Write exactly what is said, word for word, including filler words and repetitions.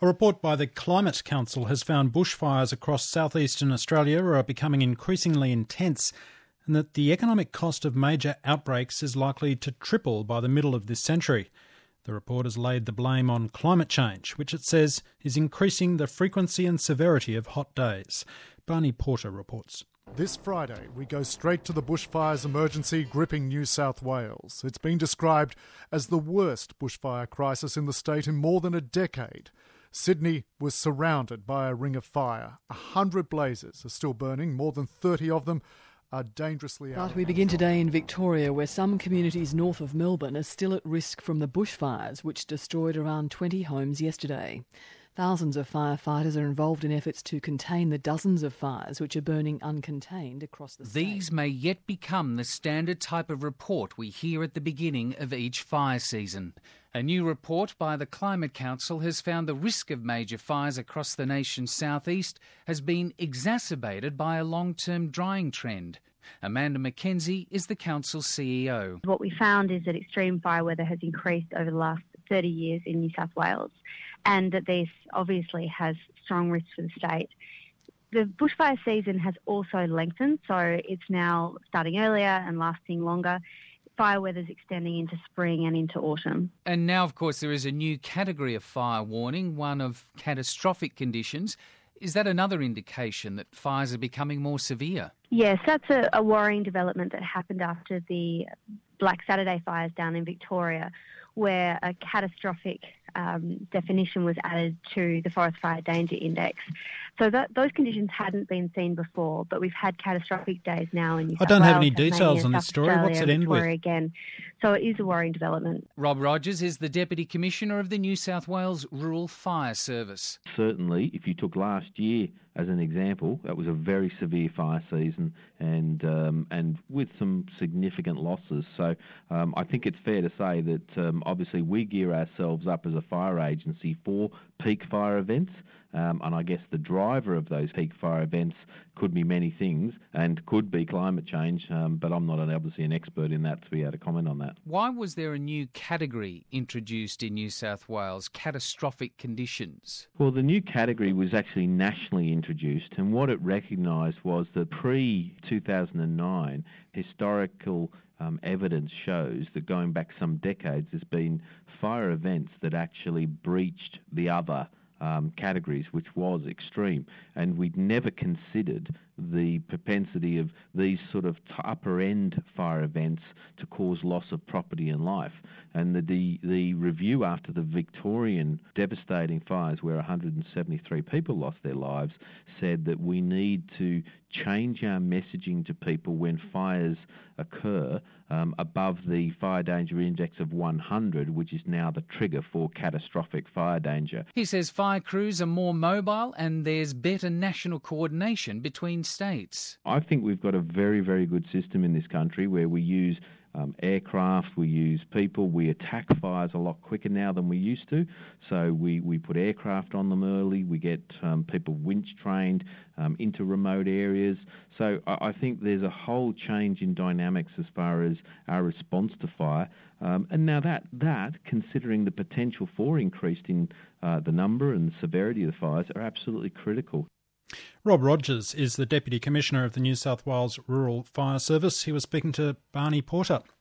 A report by the Climate Council has found bushfires across southeastern Australia are becoming increasingly intense, and that the economic cost of major outbreaks is likely to triple by the middle of this century. The report has laid the blame on climate change, which it says is increasing the frequency and severity of hot days. Barney Porter reports. This Friday, we go straight to the bushfires emergency gripping New South Wales. It's been described as the worst bushfire crisis in the state in more than a decade. Sydney was surrounded by a ring of fire. A hundred blazes are still burning, more than thirty of them are dangerously out. But we begin today in Victoria, where some communities north of Melbourne are still at risk from the bushfires, which destroyed around twenty homes yesterday. Thousands of firefighters are involved in efforts to contain the dozens of fires which are burning uncontained across the state. These may yet become the standard type of report we hear at the beginning of each fire season. A new report by the Climate Council has found the risk of major fires across the nation's southeast has been exacerbated by a long-term drying trend. Amanda McKenzie is the Council's C E O. What we found is that extreme fire weather has increased over the last thirty years in New South Wales, and that this obviously has strong risks for the state. The bushfire season has also lengthened, so it's now starting earlier and lasting longer. Fire weather's extending into spring and into autumn. And now, of course, there is a new category of fire warning, one of catastrophic conditions. Is that another indication that fires are becoming more severe? Yes, that's a, a worrying development that happened after the Black Saturday fires down in Victoria, where a catastrophic um, definition was added to the Forest Fire Danger Index. So that, those conditions hadn't been seen before, but we've had catastrophic days now in New South I don't Wales, have any details Tasmania, on this South story. Australia, What's it end with? Victoria again. So it is a worrying development. Rob Rogers is the Deputy Commissioner of the New South Wales Rural Fire Service. Certainly, if you took last year as an example, that was a very severe fire season and um, and with some significant losses. So um, I think it's fair to say that um, obviously we gear ourselves up as a fire agency for peak fire events. Um, and I guess the driver of those peak fire events could be many things and could be climate change, um, but I'm not an, obviously an expert in that to be able to comment on that. Why was there a new category introduced in New South Wales, catastrophic conditions? Well, the new category was actually nationally introduced, and what it recognised was that pre two thousand nine, historical um, evidence shows that going back some decades, there's been fire events that actually breached the other Um, categories, which was extreme, and we'd never considered the propensity of these sort of upper end fire events to cause loss of property and life. And the the, the review after the Victorian devastating fires, where one hundred seventy-three people lost their lives, said that we need to change our messaging to people when fires occur um, above the fire danger index of one hundred, which is now the trigger for catastrophic fire danger. He says fire crews are more mobile and there's better national coordination between states. I think we've got a very, very good system in this country where we use Um, aircraft, we use people, we attack fires a lot quicker now than we used to. So we, we put aircraft on them early, we get um, people winch trained um, into remote areas. So I, I think there's a whole change in dynamics as far as our response to fire. Um, and now that, that, considering the potential for increase in uh, the number and the severity of the fires, are absolutely critical. Rob Rogers is the Deputy Commissioner of the New South Wales Rural Fire Service. He was speaking to Barney Porter.